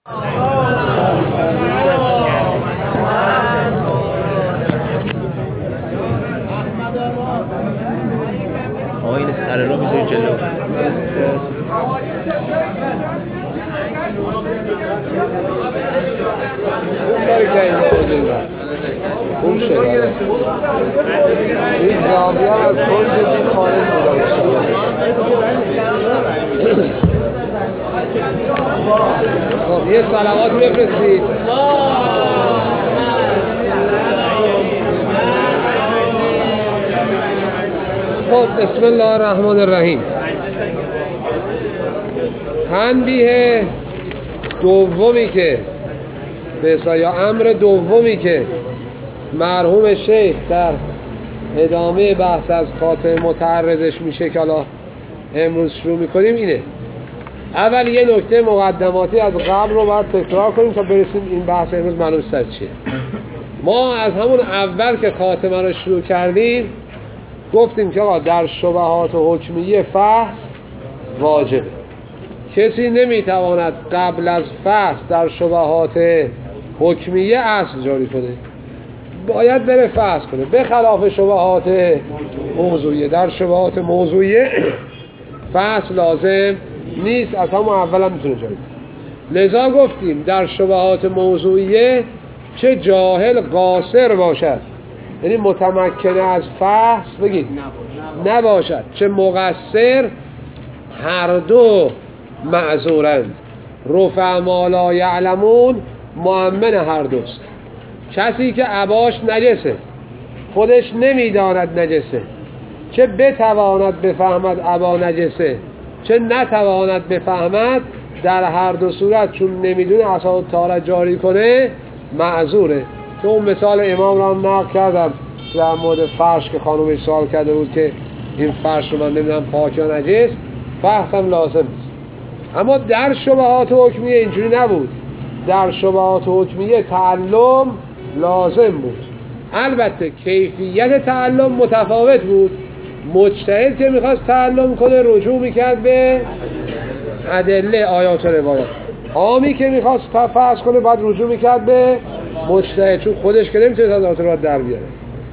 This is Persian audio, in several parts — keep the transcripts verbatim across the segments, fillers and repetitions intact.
آقا این سر رو میذاری جلو. اون باری که این بازی رفت اون شده این زاویه از کنج دید خارج بودن. خب یه صلوات بفرستید. خب بسم الله الرحمن الرحیم. تنبیه دومی که به یا امر دومی که مرحوم شیخ در ادامه بحث از خاتمه متعرضش میشه که حالا امروز شروع میکنیم اینه. اول یه نکته مقدماتی از قبل رو باید تکرار کنیم تا برسیم این بحث امروز معلوم سر چیه. ما از همون اول که خاتمه رو شروع کردیم گفتیم که آقا در شبهات حکمیه فحص واجبه. کسی نمیتواند قبل از فحص در شبهات حکمیه اصل جاری کنه، باید بره فحص کنه. به خلاف شبهات موضوعیه، در شبهات موضوعیه فحص لازم نیست، از همون اول هم میتونه جاری کنه. لذا گفتیم در شبهات موضوعیه چه جاهل قاصر باشد، یعنی متمکن از فحص بگید نباشد، چه مقصر، هر دو معذورند. رفع ما لا یعلمون مؤمن هر دوست. کسی که عباش نجسه خودش نمیداند نجسه، چه بتواند بفهمد عبا نجسه چه نتواند بفهمد، در هر دو صورت چون نمیدونه اصلا طهارت جاری کنه معذوره. که اون مثال امام را نقل کردم در مورد فرش که خانومش سوال کرده بود که این فرش رو من نمیدونم پاک یا نجس، فحصم لازم نیست. اما در شبهات حکمیه اینجوری نبود. در شبهات حکمیه تعلم لازم بود، البته کیفیت تعلم متفاوت بود. مجتهد که میخواست تعلم کنه رجوع میکرد به ادله آیات و روایات، عامی که میخواست تفحص کنه باید رجوع میکرد به مجتهد، چون خودش که نمیتونه از آیات و روایات در بیاره.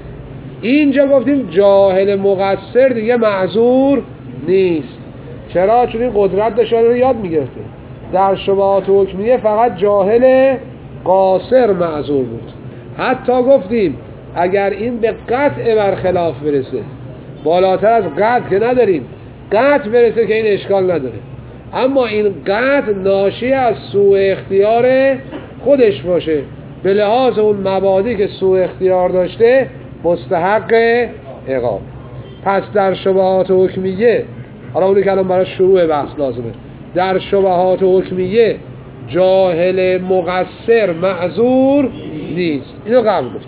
اینجا گفتیم جاهل مقصر دیگه معذور نیست. چرا؟ چون این قدرت داشته رو یاد میگرفته. در شبهات حکمیه فقط جاهل قاصر معذور بود. حتی گفتیم اگر این به قطع برخلاف برسه، بالاتر از قطع که نداریم، قطع برسه که این اشکال نداره، اما این قطع ناشی از سوء اختیار خودش باشه، به لحاظ اون مبادی که سوء اختیار داشته مستحق عقاب. پس در شبهات حکمیه، حالا اونی که الان برای شروع بحث لازمه، در شبهات حکمیه جاهل مقصر معذور نیست. اینو قبل گفتم،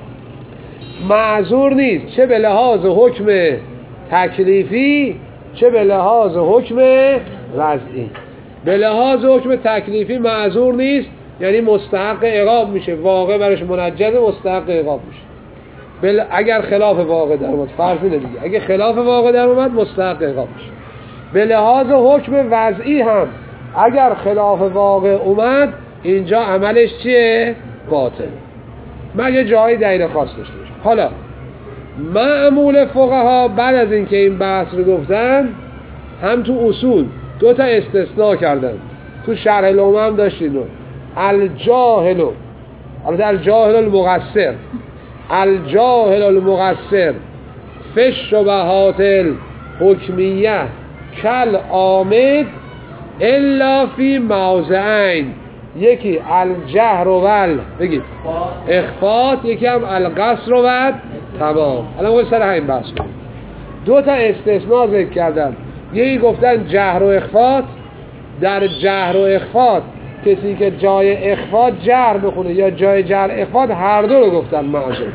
معذور نیست چه به لحاظ حکم تکلیفی چه به لحاظ حکم وضعی. به لحاظ حکم تکلیفی معذور نیست، یعنی مستحق عقاب میشه، واقع برش منجز مستحق عقاب میشه. بل... اگر خلاف واقع در اومد، فرض اینه دیگه، اگر خلاف واقع در اومد مستحق عقاب میشه. به لحاظ حکم وضعی هم اگر خلاف واقع اومد اینجا عملش چیه؟ باطل، مگه جایی دلیل خاص داشته باشه. حالا معمول فقها بعد از اینکه این بحث رو گفتن هم تو اصول دو تا استثناء کردن. تو شرح لومه هم داشتین الجاهل، البته الجاهل المقصر، الجاهل المقصر فی الشبهات الحکمیه کل آمد الا فی موضعین. یکی الجهر ول بگید اخفات، یکی هم القصر و تمام. الان باید سر همین بحث کنیم. دو تا استثناء ذکر کردن. یکی گفتن جهر و اخفات. در جهر و اخفات کسی که جای اخفات جهر بخونه یا جای جهر اخفات، هر دو رو گفتن معذور.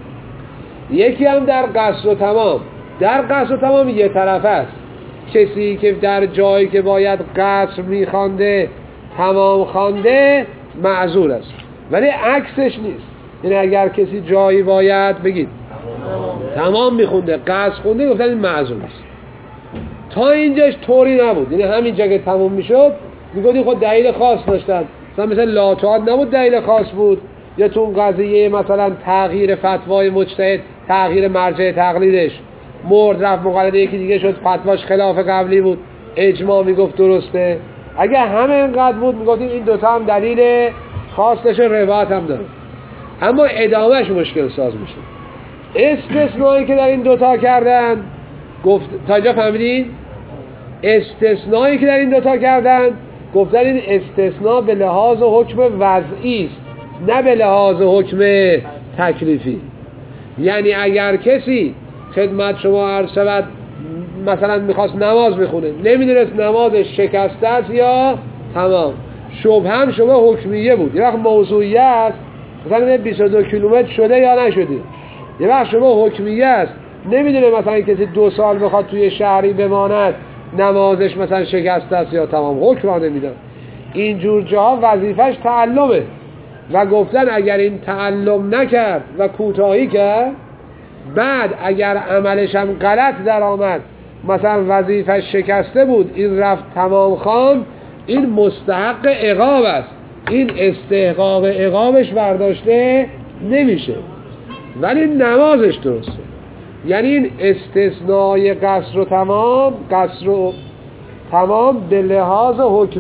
یکی هم در قصر و تمام. در قصر و تمام یه طرف است، کسی که در جایی که باید قصر میخوانده تمام خوانده معذور است، ولی عکسش نیست. یعنی اگر کسی جایی باید بگید تمام میخونده قصر خونده، گفتن این معذور است. تا اینجاش طوری نبود، یعنی همین جا که تمام میشد میگفتیم خود دلیل خاص داشتن، مثلا مثل لاتوات نبود دلیل خاص بود، یا تو اون قضیه مثلا تغییر فتوای مجتهد، تغییر مرجع تقلیدش، مرد رفت مقلد یکی دیگه شد، فتواش خلاف قبلی بود، اجماع میگفت درسته. اگه همه اینقدر بود میگفتیم این دوتا هم دلیل خاص داشته، روایت هم داره، اما ادامهش مشکل ساز میشه. استثنایی که در این دوتا کردن، گفت تا اینجا فهمیدین؟ استثنایی که در این دوتا کردن گفتن این استثناء به لحاظ حکم وضعی است، نه به لحاظ حکم تکلیفی. یعنی اگر کسی خدمت شما عرض شود مثلا میخواست نماز بخونه، نمیدونست نمازش شکسته است یا تمام، شبه هم شبه حکمیه بود، یه وقت موضوعیه است، مثلا بیست و دو کیلومتر شده یا نشده، یه وقت شبه حکمیه است، نمیدونه مثلا کسی دو سال بخواد توی شهری بماند نمازش مثلا شکسته است یا تمام، حکم را نمیدن. اینجور جاها وظیفش تعلمه و گفتن اگر این تعلم نکرد و کوتاهی کرد، بعد اگر عملش هم غلط در آمد، مثلا وظیفش شکسته بود، این رفت تمام خواند، این مستحق عقاب است، این استحقاق عقابش برداشته نمیشه، ولی نمازش درسته. یعنی این استثنای قصر و تمام، قصر و تمام به لحاظ حکم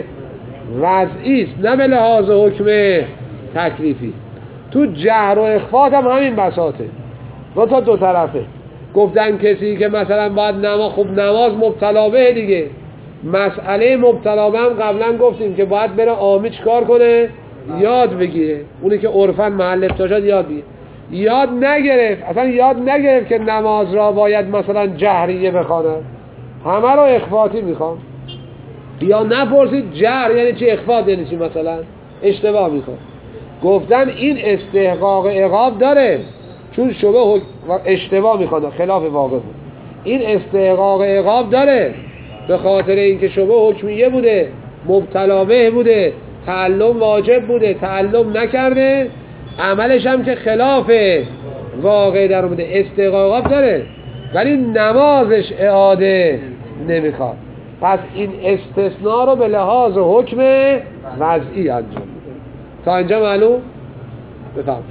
وضعی است، نه به لحاظ حکم تکلیفی. تو جهر و اخفات هم همین بساطه، دو تا دو طرفه. گفتن کسی که مثلا باید نماز، خب نماز مبتلا به دیگه، مسئله مبتلا به هم قبلا گفتیم که باید بره عامی چیکار کنه؟ یاد بگیره، اونی که عرفاً محل افتاشاد یاد بگیره. یاد نگرفت، اصلا یاد نگرفت که نماز را باید مثلا جهریه بخونه، همه را اخفاتی میخوام. یا نپرسید جهر یعنی چی، اخفات یعنی چی، مثلا اشتباه میخوام. گفتن این استحقاق عقاب داره، چون شبه اشتباه میخواد، خلاف واقع بود. این استحقاق عقاب داره به خاطر اینکه شبه حکمیه بوده، مبتلا به بوده، تعلم واجب بوده، تعلم نکرده، عملش هم که خلاف واقع در اومده، استحقاق عقاب داره، ولی نمازش اعاده نمیخواد. پس این استثناء رو به لحاظ حکم وضعی انجام میده. تا اینجا معلوم؟ بفهم.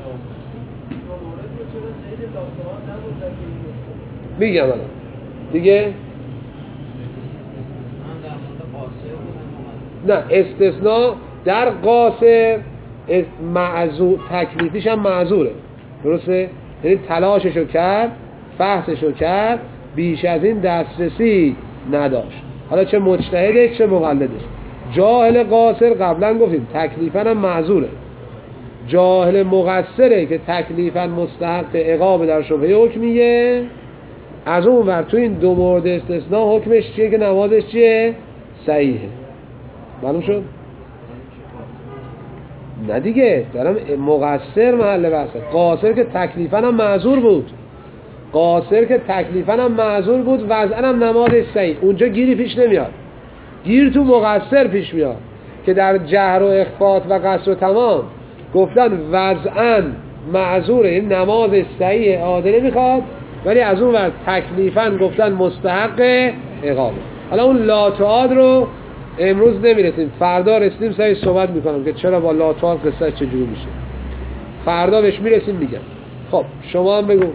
میگم الان دیگه نه، استثناء در قاصر معذور، تکلیفیش هم معذوره، درسته؟ یعنی تلاششو کرد، فحصشو کرد، بیش از این دسترسی نداشت، حالا چه مجتهده چه مقلده. جاهل قاصر قبلا گفتیم تکلیفاً هم معذوره، جاهل مقصره که تکلیفاً مستحق عقاب در شبهه حکمیه. از اون ور تو این دو مورد استثناء حکمش چیه که نمازش چیه؟ صحیحه. معلوم شد؟ نه دیگه، دارم مقصر محل بحثه. قاصر که تکلیفاً هم معذور بود، قاصر که تکلیفاً هم معذور بود، وضعاً هم نمازش صحیح، اونجا گیری پیش نمیاد. گیر تو مقصر پیش میاد که در جهر و اخفات و قصر و تمام گفتن وضعاً معذوره، این نماز صحیح عادله میخواد، ولی از اون ور تکلیفاً گفتن مستحق عقاب. حالا اون لاتعاد رو امروز نمیرسیم، فردا رسیم سعی صحبت میکنم که چرا با لاتعاد قصه چجوری میشه، فردا بهش میرسیم میگم. خب شما هم بگو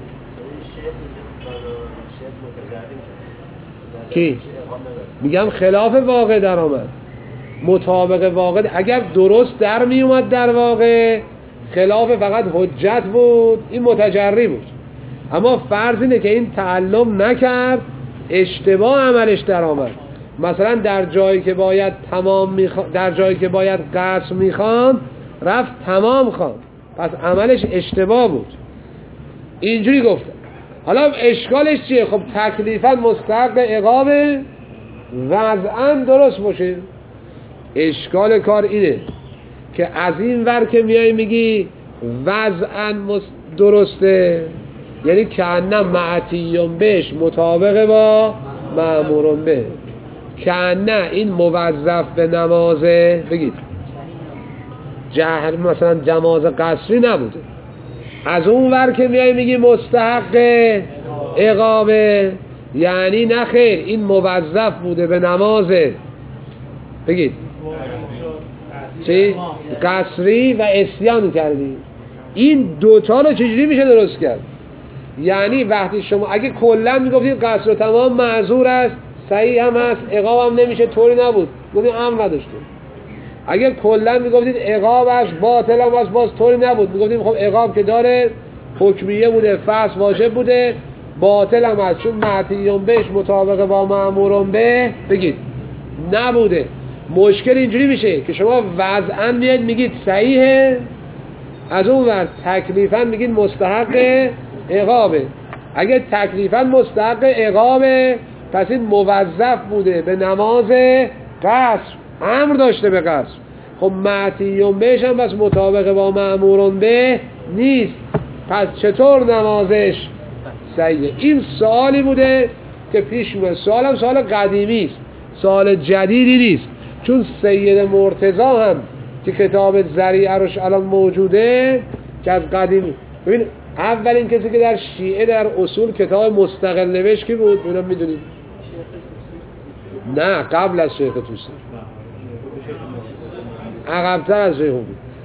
کی؟ میگم خلاف واقع در آمد، مطابق واقع. اگر درست در میومد در واقع، خلاف فقط حجت بود، این متجری بود. اما فرض اینه که این تعلم نکرد، اشتباه عملش در آمد. مثلا در جایی که باید تمام میخوا... در جایی که باید قصر میخوان رفت تمام خوان، پس عملش اشتباه بود. اینجوری گفتم. حالا اشکالش چیه؟ خب تکلیفاً مستحق عقابه، وضعاً درست باشه. اشکال کار اینه که از این ور که میای میگی وضعاً درسته، یعنی که انم معتیون بهش مطابق با مأمورون به، که نه این موظف به نمازه، بگید جهر مثلا نماز قصری نبوده. از اون ور که میای میگی مستحق عقابه، یعنی نه خیر این موظف بوده به نمازه، بگید چی؟ قصری و اسیان کردی. این دوتا رو چجوری میشه درست کرد؟ یعنی وقتی شما اگه کلا میگفتید قصر و تمام معذور است، صحیح هم هست، عقاب هم نمیشه، طوری نبود، گفتیم امر نداشتیم. اگه کلا میگفتید عقاب است، باطل هم است، باز طوری نبود، میگفتیم خب عقاب که داره حکمیه بوده، فصل واجب بوده، باطل هم است چون معطیون بهش مطابق با مأمورون به بگید نبوده. مشکل اینجوری میشه که شما وضعاً میاد میگید صحیحه، از اون ور تکلیفاً میگید مستحق عقابه. اگه تکلیفاً مستحق عقابه پس این موظف بوده به نماز قصر، امر داشته به قصر. خب معطیون بهش هم بس مطابق با مأمورون به نیست، پس چطور نمازش صحیحه؟ این سوالی بوده که پیش اومد. سوال هم سوال قدیمی است، سوال جدیدی نیست، چون سید مرتضی هم که کتاب ذریعه روش الان موجوده که از قدیمی. ببین اولین کسی که در شیعه در اصول کتاب مستقل نوشت کی بود؟ اونم میدونید؟ نه قبل از شیخ طوسی، عقب‌تر از شیخ بود،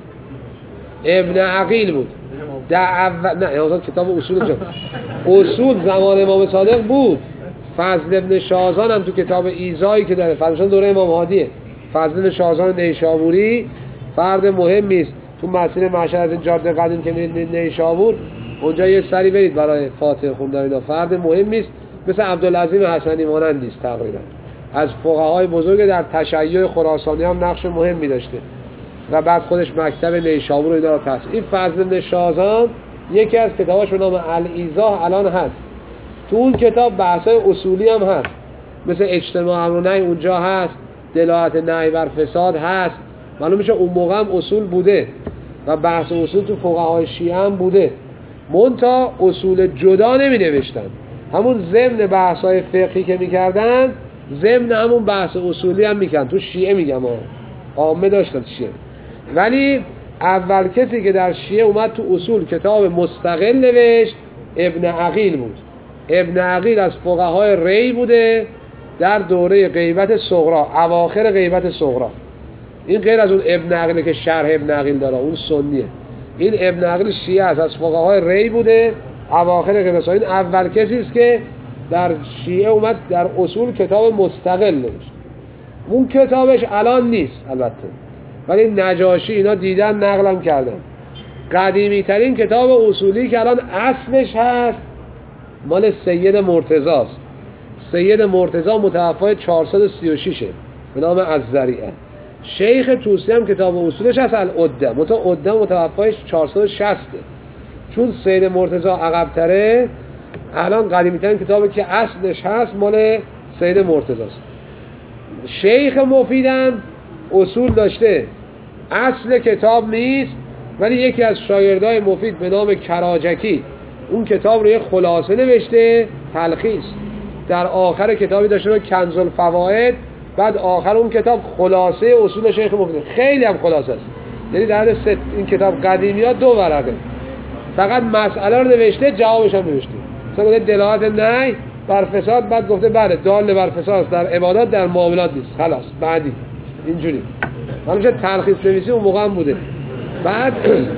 ابن عقیل بود. در اول نه اون کتاب اصول جا. اصول زمان امام صادق بود. فضل ابن شازان هم تو کتاب ایزایی که داره، فضلشان دوره امام هادیه، فضل ابن شازان نیشابوری فرد مهمی است تو مسیر مشهد از این جاده قدیم که میرید نیشابور، اونجا یه سری برید برای فاتحه خوندن اینا. فرد مهمی است، مثل عبدالعظیم حسنی مانند است تقریبا، از فقهای بزرگ در تشیع خراسانی هم نقش مهمی داشته و بعد خودش مکتب نیشابور اینا رو تأسیس. این فضل ابن شازان یکی از کتاباش به نام الایضاح الان هست. تو اون کتاب بحثای اصولی هم هست، مثل اجتماع امر و نهی اونجا هست، دلالت نهی بر فساد هست. معلوم میشه اون موقع هم اصول بوده و بحث اصول تو فقهای شیعه هم بوده، منتها اصول جدا نمی نوشتن. همون ضمن بحثای فقهی که میکردن ضمن همون بحث اصولی هم میکردن. تو شیعه میگم ها، عامه داشتن شیعه، ولی اول کسی که در شیعه اومد تو اصول کتاب مستقل نوشت ابن عقیل بود. ابن عقیل از فقهای ری بوده در دوره غیبت صغرا، اواخر غیبت صغرا. این غیر از اون ابن عقیل که شرح ابن عقیل داره، اون سنیه. این ابن عقیل شیعه است، از فقهای ری بوده اواخر غیبت صغرا. این اول کسی است که در شیعه اومد در اصول کتاب مستقل نوشت. اون کتابش الان نیست البته، ولی نجاشی اینا دیدن نقلم کردن. قدیمی ترین کتاب اصولی که الان اصلش هست مال سید مرتضی است. سید مرتضی متوفای چهارصد و سی و شش به نام الذریعه. شیخ طوسی هم کتاب اصولش هست العده، متو عده متوفای چهارصد و شصت. چون سید مرتضی عقب تره، الان قدیمی ترین کتابی که اصلش هست مال سید مرتضی است. شیخ مفیدم اصول داشته، اصل کتاب نیست، ولی یکی از شاگردای مفید به نام کراجکی اون کتاب رو یه خلاصه نوشته، تلخیص. در آخر کتابی داشته رو کنز الفوائد، بعد آخر اون کتاب خلاصه اصول شیخ مفید، خیلی هم خلاصه است. یعنی در حد ست این کتاب قدیمی ها دو ورقه، فقط مسئله رو نوشته، جوابش هم نوشته. مثلا دلالت نهی بر فساد، بعد گفته بله دال بر فساد در عبادات در معاملات نیست، خلاص بعدی اینجوری. حالا تلخیص نویسی اون موقع هم بوده. بعد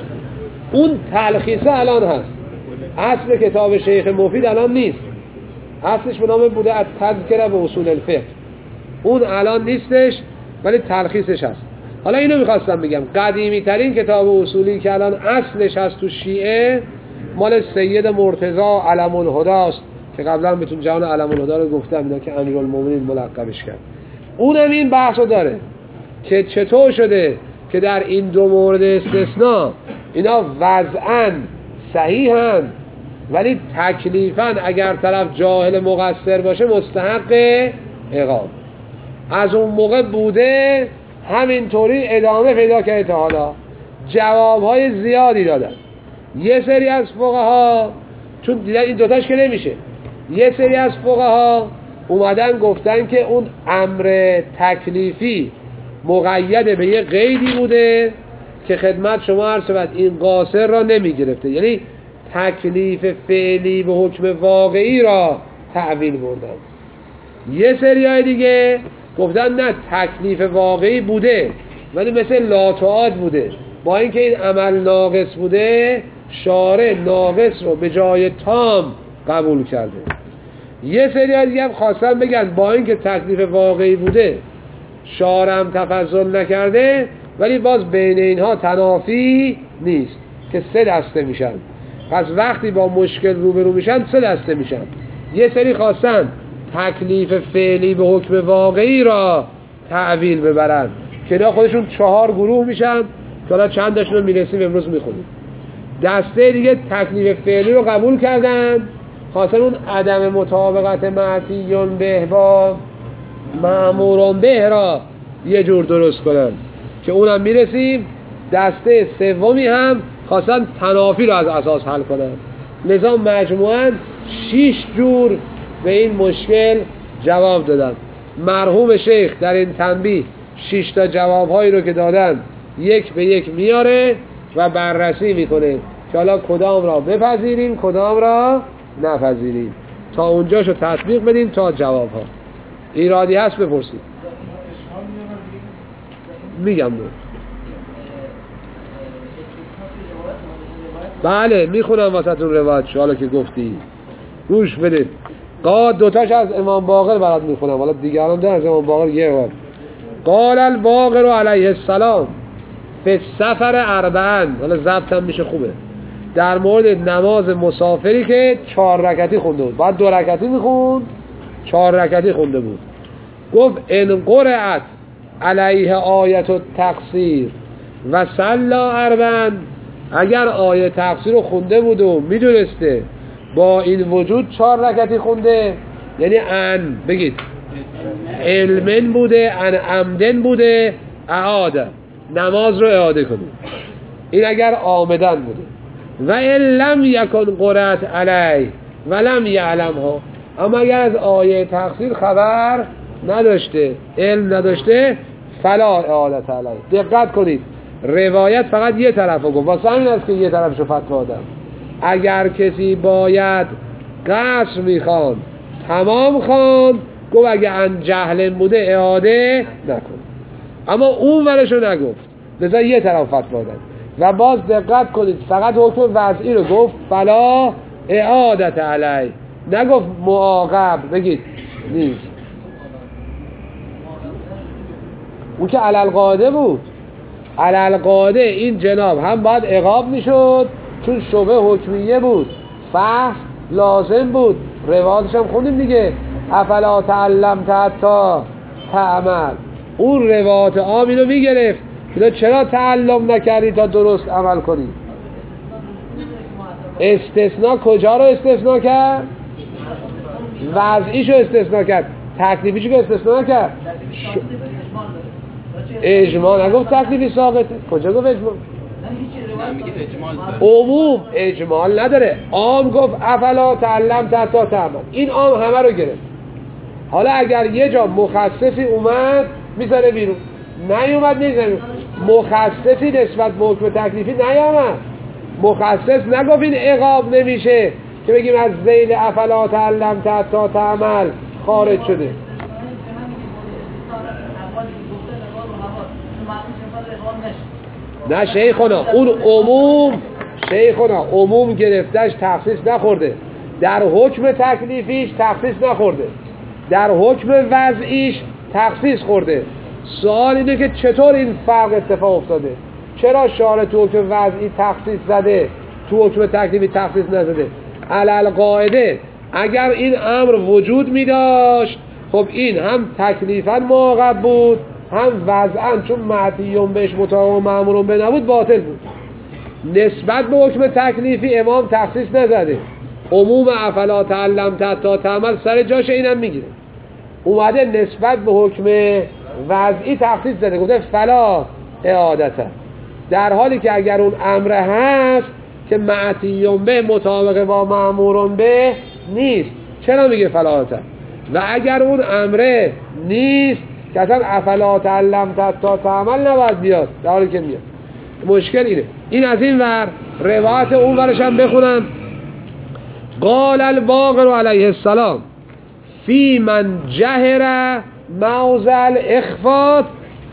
اون تلخیصه الان هست، اصل کتاب شیخ مفید الان نیست، اصلش به نام بوده از تذکره به اصول الفقه، اون الان نیستش ولی تلخیصش هست. حالا اینو میخواستم بگم، قدیمی ترین کتاب اصولی که الان اصلش هست تو شیعه مال سید مرتضی علم الهدی است که قبلا بهتون جهان علم الهدی رو گفتم، اینا که امیرالمومنین ملقبش کرد. اونم این بحثو داره که چطور شده که در این دو مورد استثناء اینا وضعاً صحیحن ولی تکلیفاً اگر طرف جاهل مقصر باشه مستحق عقاب. از اون موقع بوده همینطوری ادامه پیدا کرده تا حالا. جوابهای زیادی دادن. یه سری از فقها چون دیدن این دوتاش که نمیشه، یه سری از فقها اومدن گفتن که اون امر تکلیفی مقید به یه قیدی بوده که خدمت شما عرض شود این قاصر را نمی گرفته، یعنی تکلیف فعلی به حکم واقعی را تعویل بردن. یه سری های دیگه گفتن نه، تکلیف واقعی بوده ولی مثل لاتوعات بوده. با اینکه این عمل ناقص بوده، شارع ناقص رو به جای تام قبول کرده. یه سری دیگه هم خواستن بگن با اینکه تکلیف واقعی بوده، شارع هم تفضل نکرده، ولی باز بین اینها تنافی نیست که سه دسته میشن. پس وقتی با مشکل روبرو میشن سه دسته میشن. یه سری خواستن تکلیف فعلی به حکم واقعی را تعویل ببرن که اینا خودشون چهار گروه میشن که حالا چندشون رو میرسیم امروز میخونیم. دسته دیگه تکلیف فعلی رو قبول کردن، خواستن اون عدم مطابقت معتیون به با مأمورون به را یه جور درست کنن که اونم میرسیم. دسته سومی هم خواستن تنافی رو از اساس حل کنن. لذا مجموعاً شش جور به این مشکل جواب دادن. مرحوم شیخ در این تنبیه شش تا جوابهایی رو که دادن یک به یک میاره و بررسی میکنه که حالا کدام را بپذیریم کدام را نپذیریم، تا اونجاشو تطبیق بدیم تا جوابها. ایرادی هست بپرسید. میگم دو. بله میخونم واسهتون روایت شو. حالا که گفتی گوش بدید. قال دوتاش از امام باقر برات میخونم، حالا دیگران دارن از امام باقر یه روایت. قال الباقر علیه السلام فی سفر اربعن، حالا ضبط هم میشه خوبه، در مورد نماز مسافری که چهار رکعتی خونده بود. بعد دو رکعتی میخوند، چهار رکعتی خونده بود. گفت ان قرأت علیه آیت التقصیر و صلا اربعن، اگر آیه تقصیر رو خونده بود و میدونسته با این وجود چهار رکعتی خونده، یعنی ان بگید علمن بوده، ان عمدن بوده، اعاده، نماز رو اعاده کنید. این اگر آمدن بوده. و ان لم یکن قرأت علیه و لم یعلمها، اما اگر از آیه تقصیر خبر نداشته، علم نداشته، فلا اعادت علیه. دقت کنید روایت فقط یه طرفو گفت، واسه همین است که یه طرفشو فتوا دادم. اگر کسی باید قصر میخوان تمام خوان، گفت اگه ان جهل بوده اعاده نکن، اما اون ورشو نگفت، لذا یه طرف فتوا دادم. و باز دقت کنید فقط حکم وضعی رو گفت، فلا اعادت علی، نگفت معاقب. بگید نیست، اون که علل قاعده بود. علل قاعده این جناب هم باید عقاب میشد چون شبه حکمیه بود، فحص لازم بود. روایتش هم خوندیم دیگه، افلا تعلمت حتی تعمل. اون روایت عام اینو میگرفت که چرا تعلم نکردی تا درست عمل کنی. استثناء کجا رو استثناء کرد؟ وضعیشو استثناء کرد، تکلیفیشو که استثناء کرد. ش... اجماع نگفت تکلیفی ساقطه. کجا گفت اجماع؟ عموم اجمال نداره. عام گفت افلا تعلم حتی تعمل. این عام همه رو گرفت. حالا اگر یه جا مخصصی اومد میذاره بیرون، نیومد نیذاره. مخصصی نسبت به حکم تکلیفی نیامد، مخصص نگفت این عقاب نمیشه که بگیم از ذیل افلا تعلم حتی تعمل خارج شده. نه شیخونا، اون عموم شیخونا عموم گرفتش تخصیص نخورده، در حکم تکلیفیش تخصیص نخورده، در حکم وضعیش تخصیص خورده. سوال اینه که چطور این فرق اتفاق افتاده؟ چرا شارع تو حکم وضعی تخصیص زده، تو حکم تکلیفی تخصیص نزده؟ علل قاعده اگر این امر وجود می داشت، خب این هم تکلیفاً معاقب بود، هم وضعاً چون معتیون بهش مطابق مأمورون به نبود باطل بود. نسبت به حکم تکلیفی امام تخصیص نزده، عموم افلا تعلم حتی تعمل سر جاش اینم میگیره. اومده نسبت به حکم وضعی تخصیص زده، گفته فلا اعادته، در حالی که اگر اون امر هست که معتیون به مطابق با مأمورون به نیست، چرا میگه فلا اعادته؟ و اگر اون امره نیست که اصلا افلا تعلم حتی تعمل نباید بیاد، در حالی که میاد. مشکل اینه. این از این ور. روایت اون ورش هم بخونم. قال الباقر علیه السلام فی من جهر موضع الاخفاء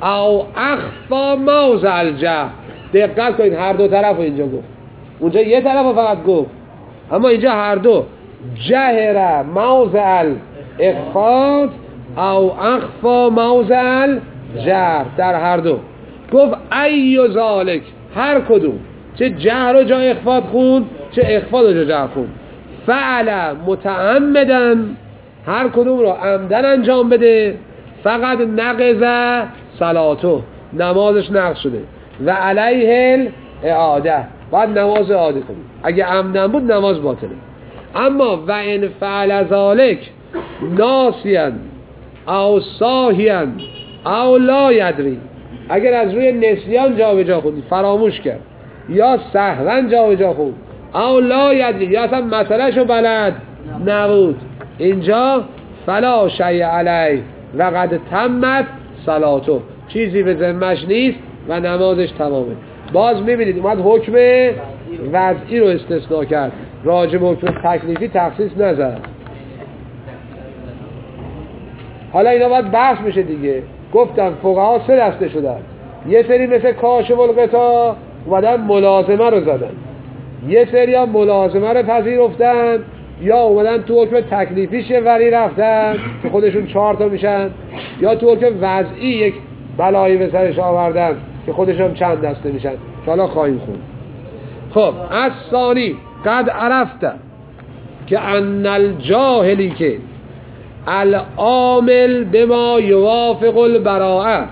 او اخفا موضع الجهر. دقت کنید هر دو طرف رو اینجا گفت، اونجا یه طرف رو فقط گفت، اما اینجا هر دو. جهر موضع الاخفاض او اخفا موضع الجهر، در هر دو گفت ای ذالک، هر کدوم، چه جهر رو جا اخفاض خوند چه اخفاض رو جا جهر خوند. فعل متعمدن، هر کدوم رو عمدن انجام بده، فقط نقض صلاتو، نمازش نقض شده، و علیه الاعاده، باید نماز اعاده کنید. اگه عمدن بود نماز باطله. اما و ان فعل ذالک ناسیان او ساهیان او لا یدری، اگر از روی نسیان جا به جا خوند، فراموش کرد، یا سهوا جا به جا خوند، او لا یدری، یا اصلا مسئلهشو بلد نبود، اینجا فلا شیء علیه و قد تمت صلاتو، چیزی به ذمه‌اش نیست و نمازش تمامه. باز میبینید اومد حکم وضعی رو استثناء کرد، راجع به حکم تکلیفی تخصیص نزد. حالا اینا باید بحث میشه دیگه. گفتم فقها سه دسته شدن، یه سری مثل کاشف الغطا اومدن ملازمه رو زدن، یه سری هم ملازمه رو پذیرفتن، یا اومدن تو حکم تکلیفیش وری رفتن که خودشون چهار تا میشن، یا تو حکم وضعی یک بلایی به سرش آوردن که خودشون چند دسته میشن که حالا خواهیم خون. خب از ثانی قد عرفت که ان الجاهلی که العامل بما یوافق البراءه،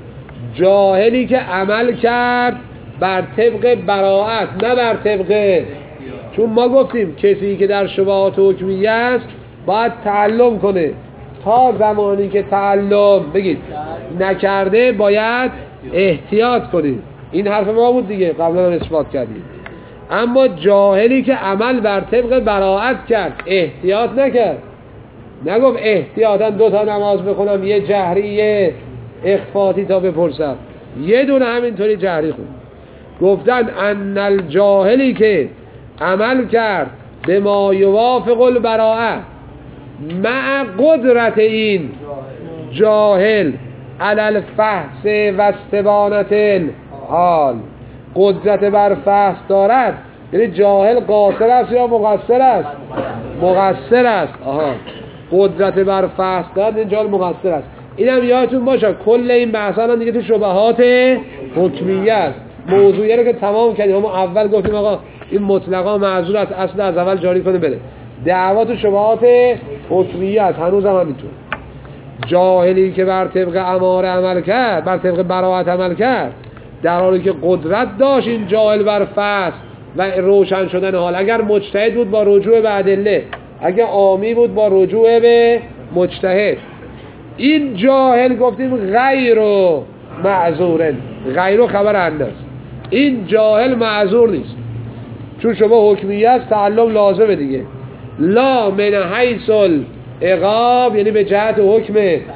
جاهلی که عمل کرد بر طبق براءت نه بر طبق، چون ما گفتیم کسی که در شبهات حکمیه است باید تعلم کنه، تا زمانی که تعلم بگید نکرده باید احتیاط کنید. این حرف ما بود دیگه، قبلا هم اثبات کردیم. اما جاهلی که عمل بر طبق براءت کرد، احتیاط نکرد، نگفت احتیاطاً دو تا نماز بخونم، یه جهری یه اخفاتی تا بپرسم، یه دونه همینطوری جهری خون. گفتن ان الجاهلی که عمل کرد به ما یوافق البراءه مع قدرت این جاهل علی الفحص و استبانت الحال، قدرت بر فحص دارد، یعنی جاهل قاصر است یا مقصر است؟ مقصر است. آها، قدرت بر فحص دارد، این جاهل مقصر است. اینم یادتون باشه کل این بحث الان دیگه تو شبهات حکمیه است. موضوعی رو که تمام کردیم، ما اول گفتیم آقا این مطلقا معذور است، اصل از اول جاری کنه بره. دعوا تو شبهات حکمیه است، هنوز هم همینطور. جاهلی که بر طبق اماره عمل کرد، بر طبق براءت عمل کرد، در حالی که قدرت داشت این جاهل بر فحص و روشن شدن حال، اگر مجتهد بود با رجوع به ادله، اگر عامی بود با رجوع به مجتهد. این جاهل گفتیم غیر معذور، غیر خبر انداز، این جاهل معذور نیست، چون شما حکمیه است تعلم لازمه دیگه. لا من حیث العقاب، یعنی به جهت حکم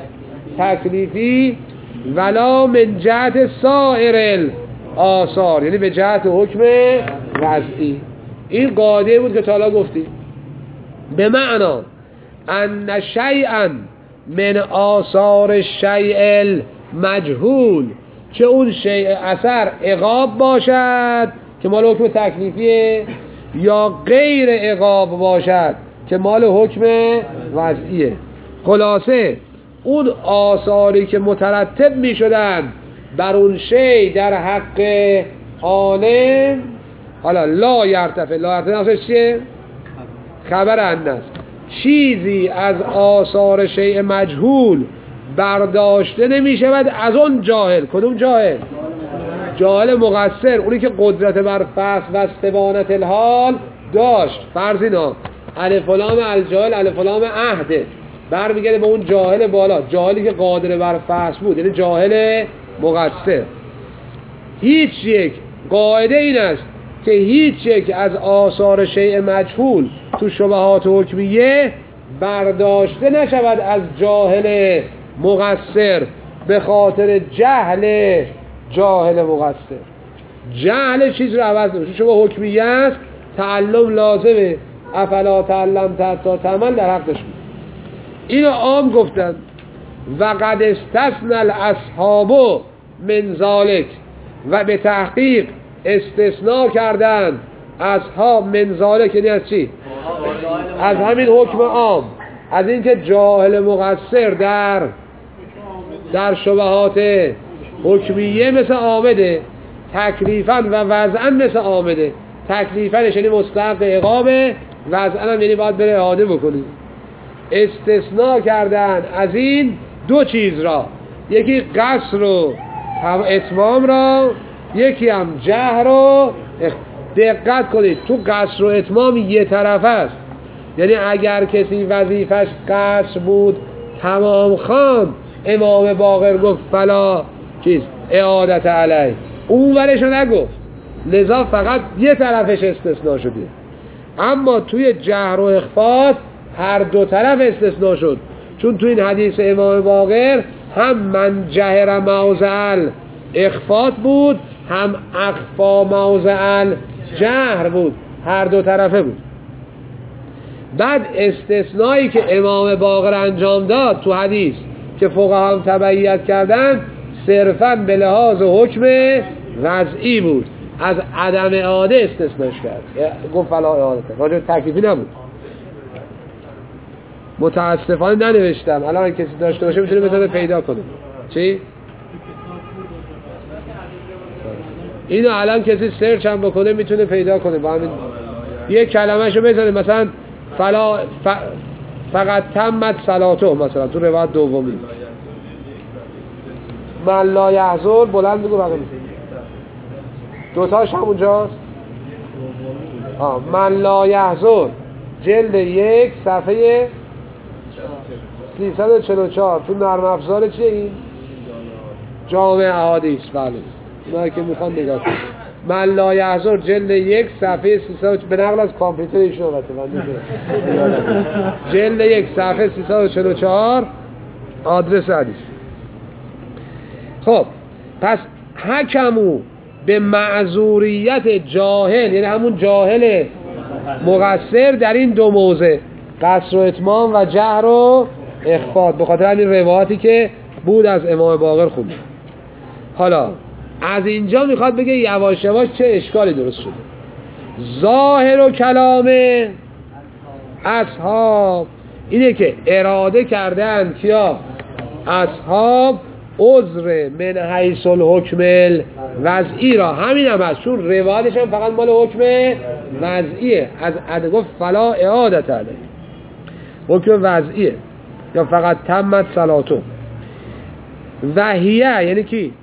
تکلیفی، ولا من جهت سایر الاثار، یعنی به جهت حکم وضعی. این قاعده بود که تا حالا گفتیم. به معنا ان شیئا من آثار الشیء المجهول، که اون شیء اثر عقاب باشد که مال حکم تکلیفیه، یا غیر عقاب باشد که مال حکم وضعیه. خلاصه اون آثاری که مترتب می شدن بر اون شیء در حق عالم، حالا لا یرتفع، لا یرتفع چیه؟ خبر اندست، چیزی از آثار شیء مجهول برداشته نمی شود از اون جاهل. کدوم جاهل؟ جاهل مقصر، اونی که قدرت بر فحص و استبانت الحال داشت. فرض اینا الف و لام الجاهل الف و لام عهده، برمیگرده به اون جاهل بالا، جاهلی که قادر بر فحص بود، یعنی جاهل مقصر. هیچ یک قاعده این است که هیچ یک از آثار شیء مجهول تو شبهات حکمیه برداشته نشود از جاهل مقصر به خاطر جهل جاهل مقصر. جهل چیز رو عوض نمیشه. شما حکمیه است، تعلم لازمه، افلا تعلم تا تعمل در حقش بود. اینو عام گفتن. و قد استثنى الاصحاب من ذلک، و به تحقیق استثناء کردن اصحاب من ذلک، یعنی از چی؟ از همین حکم عام، از اینکه جاهل مقصر در در شبهات حکمیه مثل عامده، تکلیفاً و وضعاً مثل عامده. تکلیفاًش یعنی مستحق عقابه، وضعاً یعنی باید بره اعاده بکنی. استثناء کردن از این دو چیز را، یکی قصر و اتمام را، یکی هم جهر رو. دقت کنید تو قصر و اتمام یه طرف است، یعنی اگر کسی وظیفش قصر بود تمام خان، امام باقر گفت فلا چیز اعادت علیه، اون ورشو نگفت، لذا فقط یه طرفش استثناء شده. اما توی جهر و اخفات هر دو طرف استثناء شد، چون توی این حدیث امام باقر هم من جهر موضع اخفات بود، هم اخفا موضع جهر بود، هر دو طرفه بود. بعد استثنایی که امام باقر انجام داد تو حدیث که فقها هم تبعیت کردن، صرفاً به لحاظ حکم وضعی بود، از عدم اعاده استثناش کرد، گفت فلا اعاده، راجع تکلیفی نبود. متاسفانه ننوشتم، الان کسی داشته باشه میتونه بتونه پیدا کنه. چی؟ اینو الان کسی سرچ هم بکنه میتونه پیدا کنه، با همین یک کلمه‌شو بزنه، مثلا فلا ف... فقط تمت صلاته، مثلا تو روایت دومی من لا یحضر، بلند بگو بقیه دوتاش همونجاست. آه من لا یحضر جلد یک صفحه سیصد و چهل و چهار، تو نرم افزار چیه این؟ جامع احادیث. بله اونایی که میخوان نگاه کنید. من لا یحضر جلد یک صفحه سیصد، به نقل از کامپیوتر ایشون البته من جلد یک صفحه سیصد و چهل و چهار آدرس حدیث. خب پس حکمو به معذوریت جاهل، یعنی همون جاهل مقصر در این دو موضع، قصر و اتمام و جهر و اخفات، به خاطر همین روایتی که بود از امام باقر خوند. حالا از اینجا میخواد بگه یواش یواش چه اشکالی درست شده. ظاهر و کلام اصحاب اینه که اراده کردن کیا؟ اصحاب عذر من حیث الحکم الوضعی را، همین هم هست، چون روایتش هم فقط مال حکم وضعیه، از عده گفت فلا اعادت علیه، حکم وضعیه، یا فقط تمت صلاتو. وحیه یعنی کی؟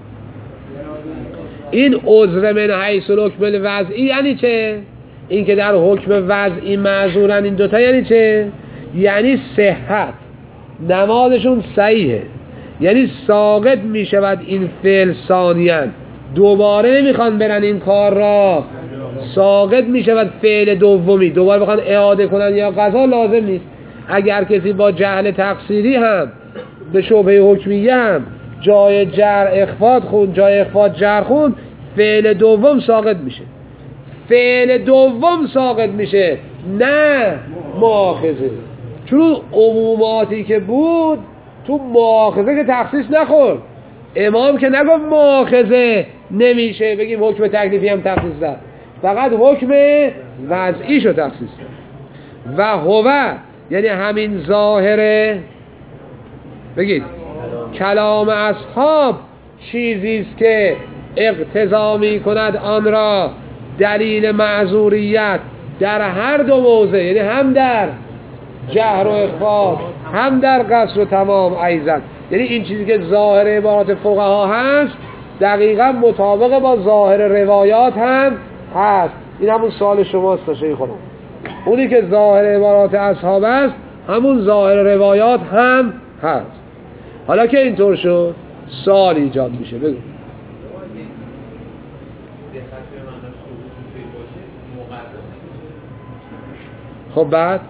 این عذر من حیث الحکم الوضعی یعنی چه؟ این که در حکم وضعی معذورن این دوتا یعنی چه؟ یعنی صحت، نمازشون صحیحه، یعنی ساقط می شود این فعل ثانیاً، دوباره نمیخوان برن این کار را، ساقط می شود فعل دومی، دوباره بخوان اعاده کنن یا قضا لازم نیست. اگر کسی با جهل تقصیری هم به شبهه حکمیه هم جای جر اخفات خون، جای اخفات جر خون، فعل دوم ساقط میشه، فعل دوم ساقط میشه، نه مؤاخذه، چون عموماتی که بود تو مؤاخذه که تخصیص نخورد. امام که نگفت مؤاخذه نمیشه بگیم حکم تکلیفی هم تخصیص داد، فقط حکم وضعی شو تخصیص داد. و هو یعنی همین ظاهره، بگید کلام اصحاب چیزیست که اقتضا می کند آن را دلیل معذوریت در هر دو موضع، یعنی هم در جهر و اخفات هم در قصر و تمام ایضا. یعنی این چیزی که ظاهر عبارات فقها هست دقیقا مطابق با ظاهر روایات هم هست. این همون سوال شماست تا شیخ خودم، اونی که ظاهر عبارات اصحاب است همون ظاهر روایات هم هست. حالا که اینطور شد سوال ایجاد میشه، بگو. خب بعد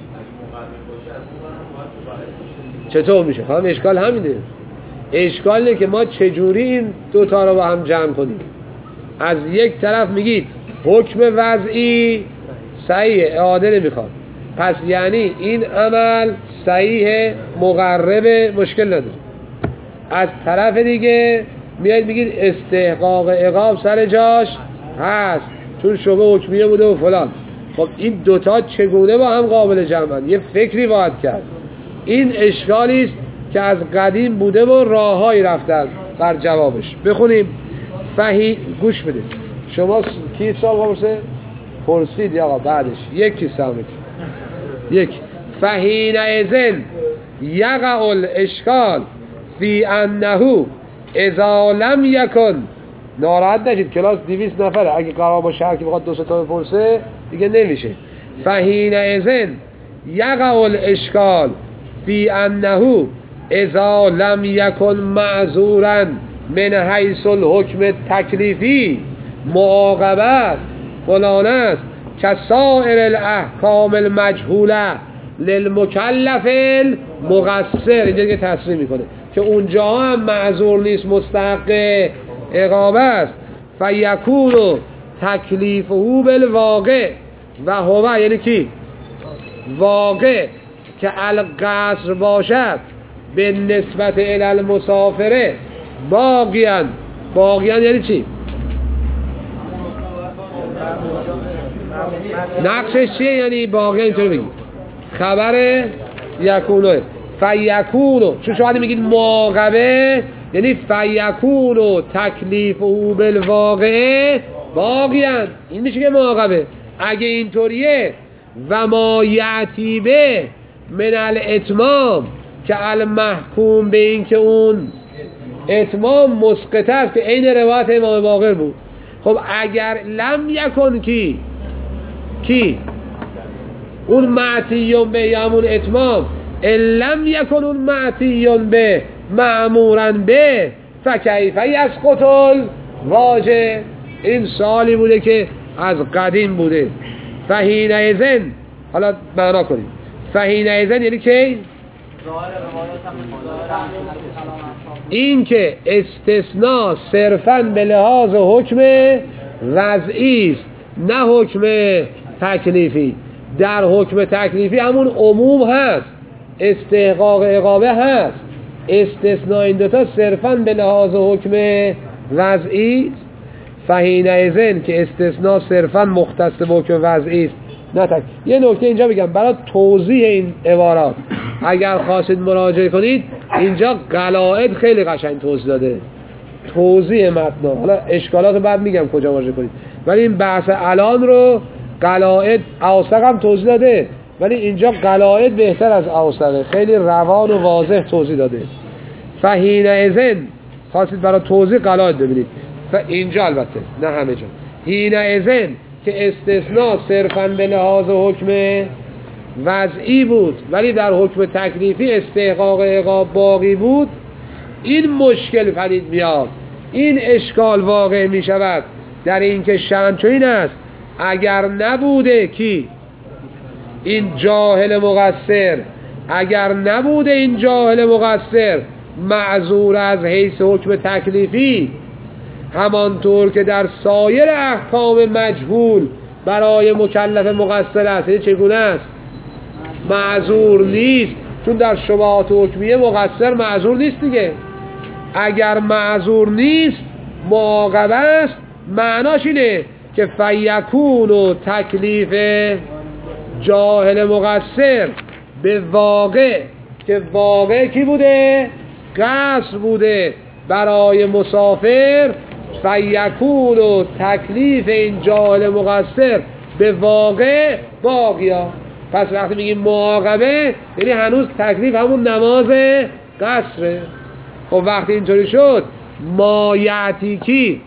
چطور میشه؟ خواهم اشکال همینه، اشکال اینه که ما چجوری این دوتا رو با هم جمع کنیم. از یک طرف میگید حکم وضعی صحیحه اعاده نمیخواد، پس یعنی این عمل صحیح مقرب، مشکل نداره. از طرف دیگه میاد میگید استحقاق عقاب سر جاش هست چون شبه حکمیه بوده و فلان. خب این دوتا چگونه با هم قابل جمعن؟ یه فکری باید کرد. این اشکالی است که از قدیم بوده و راههایی رفتن بر جوابش. بخونیم. فهی گوش بدید. شما کی سال پرسه؟ پرسید یا بعدش یکی سامت یک. فهین ازن یقع الاشکال فی انه اذا لم یکن. ناراحت نشید کلاس دویست نفره، اگه قرار باشه هر کی بخواد دو سه تا بپرسه دیگه نمیشه. فهین ازن یقع الاشکال فی انه اذا لم یکن معذورا من حیث الحکم تکلیفی معاقبت فلان است که سائر الاحکام المجهوله للمکلف المقصر. اینجا که تصریح میکنه که اونجا هم معذور نیست، مستحق عقاب است. فیکون تکلیفه بالواقع و هو یعنی کی؟ واقع که القصر باشد به نسبت الی المسافره باقیان. باقیان یعنی چی؟ نقشش چیه؟ یعنی باقیان اینطوری بگید خبر یکونو. فیکونو چون شما میگید معاقبه یعنی فیکونو تکلیف او بالواقع باقیان، این میشه که معاقبه. اگه اینطوریه و ما یعتی به من الاتمام که المحکوم به این که اون اتمام مسقط است که عین روایت امام باقر بود. خب اگر لم یکن کی کی اون معتیون به یامون اتمام لم یکن اون معتیون به معمورن به فکیف یسقط الواجب. این سالی بوده که از قدیم بوده. فهین ایزن حالا معنا کنیم. فهین ایزن یعنی که این که استثناء صرفاً به لحاظ حکم وضعی است نه حکم تکلیفی. در حکم تکلیفی همون عموم هست، استحقاق عقابه هست. استثناء این دوتا صرفاً به لحاظ حکم وضعی است. فهین ایزن که استثناء صرفاً مختص به حکم وضعی است نه تک. یه نکته اینجا بگم برای توضیح این عبارات اگر خواستید مراجعه کنید اینجا قلائد خیلی قشنگ توضیح داده، توضیح متن. حالا اشکالات بعد میگم کجا مراجعه کنید، ولی این بحث الان رو قلائد اوسق هم توضیح داده، ولی اینجا قلائد بهتر از اوسقه، خیلی روان و واضح توضیح داده. فهین ازن خواستید برای توضیح قلائد ببینید. اینجا البته نه همه جا. هین ازن که استثناء صرفاً به لحاظ حکم وضعی بود ولی در حکم تکلیفی استحقاق عقاب باقی بود، این مشکل پدید میاد، این اشکال واقع می شود در این که شأن چنین است اگر نبوده کی این جاهل مقصر، اگر نبوده این جاهل مقصر معذور از حیث حکم تکلیفی، همانطور که در سایر احکام مجهول برای مکلف مقصر است. چگونه است؟ معذور نیست، چون در شبهات حکمیه مقصر معذور نیست دیگه. اگر معذور نیست معاقبه است، معناش اینه که فیکون و تکلیف جاهل مقصر به واقع، که واقع کی بوده؟ قصر بوده برای مسافر. فیکون و تکلیف این جاهل مقصر به واقع باقیا. پس وقتی میگیم معاقبه یعنی هنوز تکلیف همون نماز قصره. خب وقتی اینطوری شد ما یعتی کی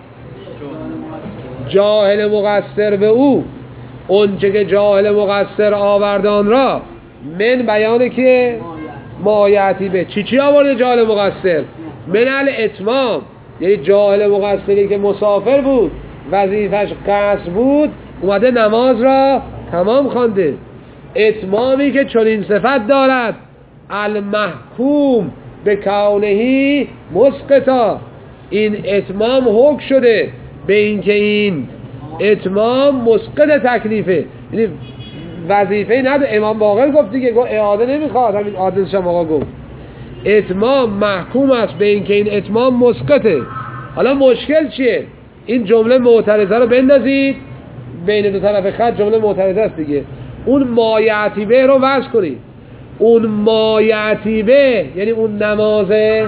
جاهل مقصر به او، اونچه که جاهل مقصر آوردان را من بیانه که ما یعتی به چی چی آورده جاهل مقصر؟ من الاتمام، یعنی جاهل مقصری که مسافر بود وظیفش قصر بود اومده نماز را تمام خوانده. اتمامی که چنین صفت دارد المحکوم به کونهی مسقطا، این اتمام حکم شده به این که این اتمام مسقط تکلیفه، یعنی وظیفه نداره. امام باقر گفت دیگه، گفت اعاده نمیخواد، همین عادل شما آقا گفت اتمام محکوم است به این که این اتمام مسقطه. حالا مشکل چیه؟ این جمله معترضه رو بندازید بین دو طرف خط، جمله معترضه است دیگه. اون مایعتیبه رو وضع کنید. اون مایعتیبه یعنی اون نماز تمام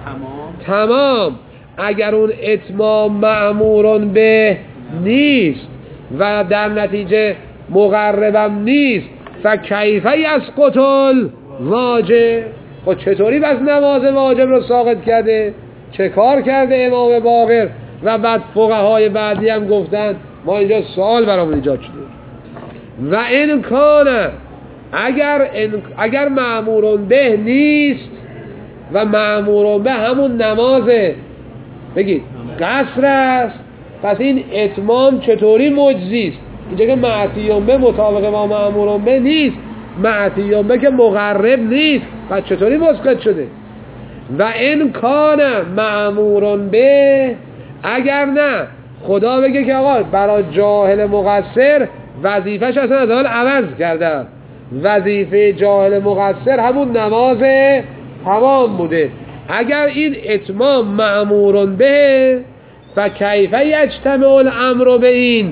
تمام اگر اون اتمام مأمورون به نیست و در نتیجه مقربم نیست، فکیفه یسقط الواجب، خب چطوری بس نماز واجب رو ساقط کرده؟ چه کار کرده امام باقر؟ و بعد فقهای بعدی هم گفتن، ما اینجا سوال برامون ایجاد شده. و این کانه اگر اگر مأمورون به نیست و مأمورون به همون نماز بگید قصر است، پس این اتمام چطوری مجزی است؟ اینجا که معتیون به مطابق با مأمورون به نیست، معتیون به که مقرب نیست، پس چطوری مسقط شده؟ و این کانه مأمورون به، اگر نه خدا بگه که آقا برای جاهل مقصر وظیفش اصلا از حال عوض کرده، وظیفه جاهل مقصر همون نماز تمام بوده. اگر این اتمام مأمورون به، فکیفه یجتمع الامر به این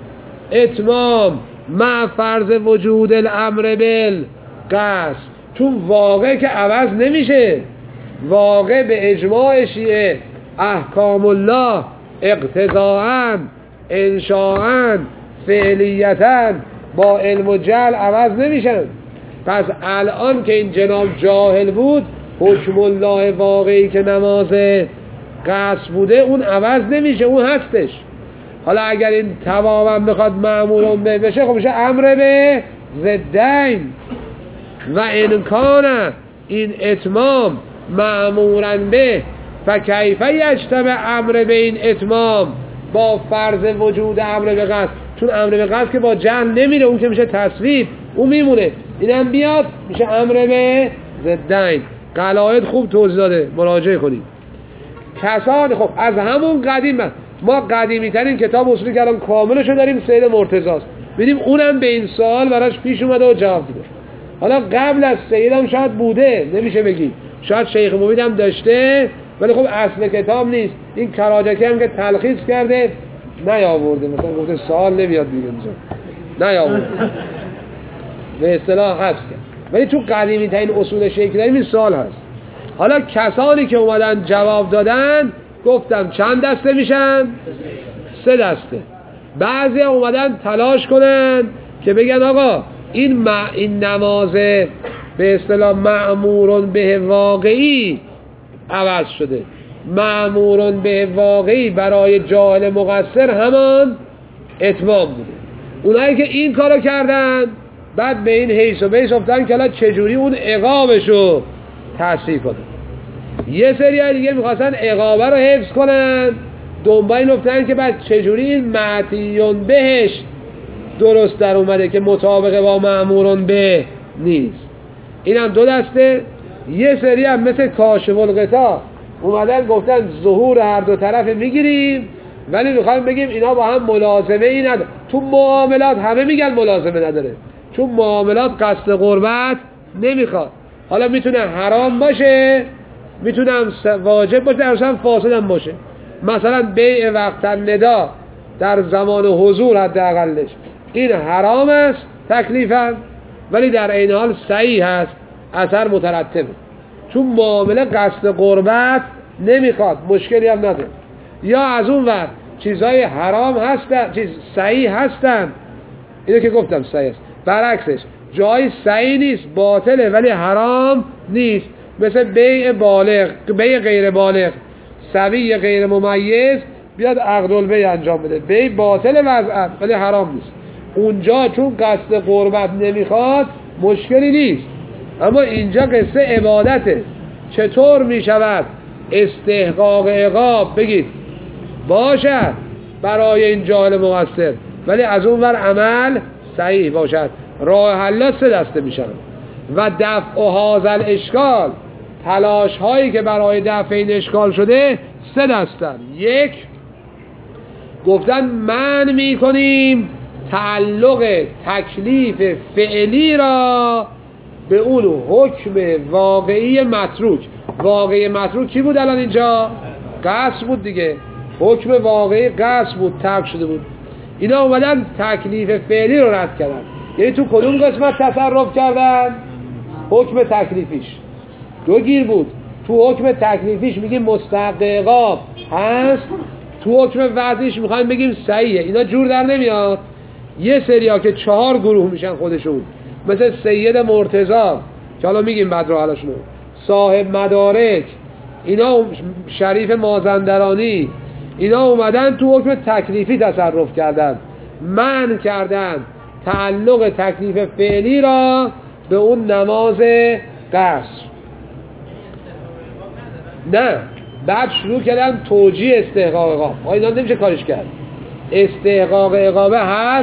اتمام مع فرض وجود الامر بالقصد، چون واقع که عوض نمیشه، واقع به اجماع شیعه احکام الله اقتضاءً انشاءً فعلیتاً با علم و جهل عوض نمیشن. پس الان که این جناب جاهل بود، حکم الله واقعی که نماز قصد بوده اون عوض نمیشه، اون هستش. حالا اگر این تماماً بخواد مأمورون به بشه، خب میشه امر به ضدین. و امکان این اتمام مأمورن به، فکیفه یجتمع امر به این اتمام با فرض وجود امر به قصد، چون امر به قصد که با جهل نمیره، اون که میشه تصویب، اون میمونه، اینم بیاد میشه امر به ضدین. قواعد خوب توضیح داده، مراجعه کنید. کسان خب از همون قدیم، ما قدیمی ترین کتاب اصولی که الان کاملشو داریم سید مرتضاست، ببینیم اونم به این سوال براش پیش اومده و جواب داده. حالا قبل از سید هم شاید بوده، نمیشه بگی، شاید شیخ مفید هم داشته، ولی خب اصل کتاب نیست. این کراجکی هم که تلخیص کرده نیاورده، مثلا گفته سوال نمیاد دیگه اینجا، نیاورده به اصطلاح حذف کرد. ولی تو قدیمی ترین اصول شیخ داریم این سوال هست. حالا کسانی که اومدن جواب دادن، گفتم چند دسته میشن؟ سه دسته. بعضی اومدن تلاش کنن که بگن آقا این م... این نماز به اصطلاح مأمورون به واقعی عوض شده، مأمورون به واقعی برای جاهل مقصر همان اتمام بوده. اونایی که این کارو کردن بعد به این حیث و بیس افتادن که الان چجوری اون عقابشو تصحیح کنن. یه سری دیگه میخواستن عقابه رو حفظ کنن، دنبال این افتادن که بعد چجوری این معتیون بهش درست در اومده که مطابق با مأمورون به نیست. این هم دو دسته. یه سری هم مثل کاشف الغطا اومدن گفتن ظهور هر دو طرف میگیریم، ولی میخوایم بگیم اینا با هم ملازمه ای نداره. تو معاملات همه میگن ملازمه نداره، چون معاملات قصد قربت نمیخواد. حالا میتونه حرام باشه، میتونه واجب باشه، درستم فاسد هم باشه. مثلا بیع وقت ندا در زمان حضور حداقلش این حرام است تکلیفاً، ولی در این حال صحیح هست، اثر مترتبه، چون معامله قصد قربت نمیخواد، مشکلی هم نداره. یا از اون وقت چیزهای حرام هستن، چیز صحیح هستن، اینو که گفتم صحیح است، برعکسش جای صحیح نیست، باطله ولی حرام نیست، مثل بیع بالغ، بیع غیر بالغ، سوی غیر ممیز بیاد عقد البیع انجام بده، بیع باطل وضعا ولی حرام نیست. اونجا چون قصد قربت نمیخواد مشکلی نیست. اما اینجا قصه عبادته. چطور میشود استحقاق عقاب بگید باشد برای این جاهل مقصر، ولی از اون ور عمل صحیح باشد؟ راه حل سه دسته میشن. و دفع و هازل اشکال، تلاش هایی که برای دفع این اشکال شده سه دستن. یک، گفتن من میکنیم تعلق تکلیف فعلی را به اون حکم واقعی متروک. واقعی متروک کی بود الان اینجا؟ قصد بود دیگه. حکم واقعی قصد بود، ترک شده بود. اینا اومدن تکلیف فعلی رو رد کردن. یعنی تو کدوم قسمت تصرف کردن؟ حکم تکلیفیش. دو گیر بود. تو حکم تکلیفیش میگیم مستحق عقاب هست، تو حکم وضعیش میخوایم بگیم صحیحه. اینا جور در نمیاد. یه سریا که چهار گروه میشن خودشون، مثل سید مرتضی که حالا میگیم بعد رو حالشونو، صاحب مدارک، اینا شریف مازندرانی، اینا اومدن تو حکم تکلیفی تصرف کردن، منع کردن تعلق تکلیف فعلی را به اون نماز قصر. نه، بعد شروع کردن توجیه استحقاق عقاب. آقا اینا نمیشه کارش کرد. استحقاق عقابه هست،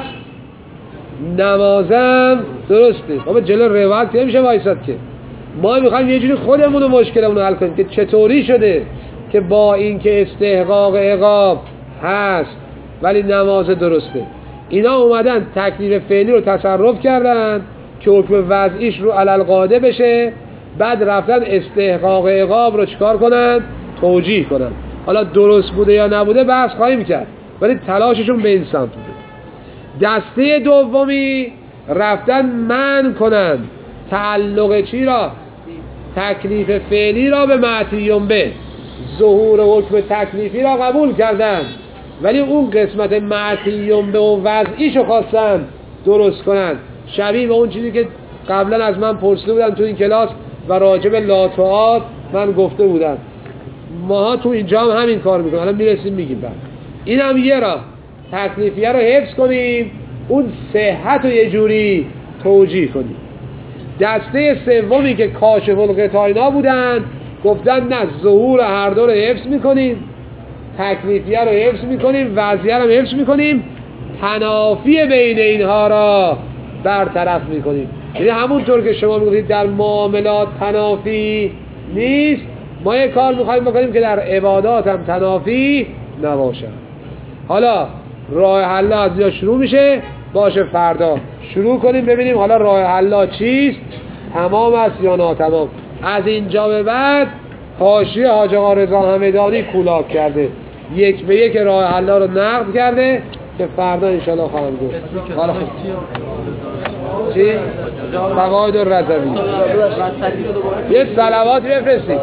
نمازم درسته. بابا جلو روایت نمیشه وایساد که. ما میخوایم یه جوری خودمون رو مشکلمون رو حل کنیم که چطوری شده که با این که استحقاق عقاب هست ولی نماز درسته. اینا اومدن تکلیف فعلی رو تصرف کردن که حکم وضعیش رو علل قاعده بشه، بعد رفتن استحقاق عقاب رو چیکار کنن؟ توجیه کنن. حالا درست بوده یا نبوده بحث خواهیم کرد، ولی تلاششون به این سمت بوده. دسته دومی رفتن منع کنن تعلق چی را؟ تکلیف فعلی را به معطیون به. ظهور حکم تکلیفی را قبول کردن ولی اون قسمت معطیون به و وضعیشو خواستن درست کنن، شبیه به اون چیزی که قبلا از من پرسیده بودن تو این کلاس و راجب لاتوات من گفته بودم. ماها تو اینجا هم همین کار میکنیم. الان میرسیم میگیم بعد. این هم یه راه، تکلیفیه رو حفظ کنیم، اون صحت رو یه جوری توجیه کنیم. دسته سومی که کاشف القطاع اینا بودن، گفتن نه، ظهور هر دو رو حفظ میکنیم، تکلیفیه رو حفظ میکنیم، وضعیه رو حفظ میکنیم، تنافی بین اینها را برطرف میکنیم. یعنی همونطور که شما میگویید در معاملات تنافی نیست، ما یه کار میخوایم بکنیم که در عبادات هم تنافی نباشه. حالا راه حل از اینجا شروع میشه. باشه فردا شروع کنیم ببینیم حالا راه حل چیست، تمام است یا ناتمام. از اینجا به بعد حاشیه حاج آقا رضا همدانی کولاک کرده، یک به یک راه حل رو نقد کرده که فردا انشالله خواهم گفت. حالا چی؟ فواید الرضوی یه صلوات بفرستید.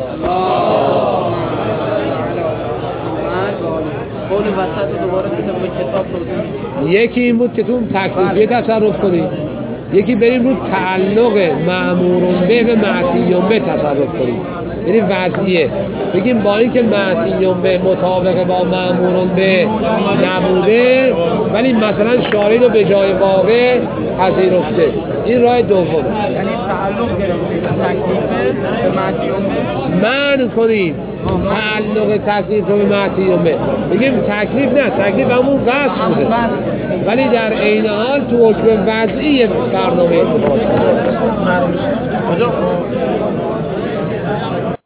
یکی این بود که تو تکلیفیه تصرف کنید، یکی بریم رو تعلق مأمورون به به معطیون به تصرف کنید. یعنی وضعیه بگیم با این که معطیون به مطابق با مأمورون به نبوده ولی مثلا شارعی رو به جای واقع پذیرفته، این راه دوم. یعنی تعلق گرفتید تکلیف به معطیون به منع کنید تعلق تکلیف به معطیون به. بگیم تکلیف نه، تکلیف همون قصد بوده ولی در عین حال تو حکم وضعی برنامه اتفاق